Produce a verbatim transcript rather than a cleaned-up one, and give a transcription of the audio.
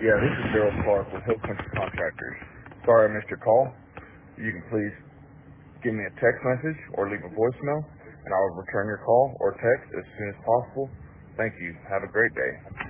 Yeah, this is Daryl Clark with Hill Country Contractors. Sorry I missed your call. You can please give me a text message or leave a voicemail, and I will return your call or text as soon as possible. Thank you. Have a great day.